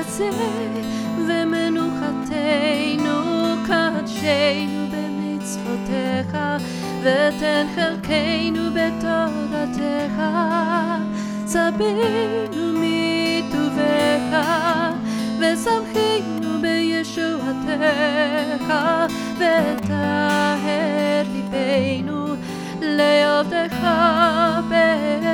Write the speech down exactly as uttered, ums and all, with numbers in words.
תעשה ומנוחתנו קדשנו במצוותיך ותן חלקנו בתורתך סבינו מטובך ושמחנו בישועתך וטהר ליבנו לעבדך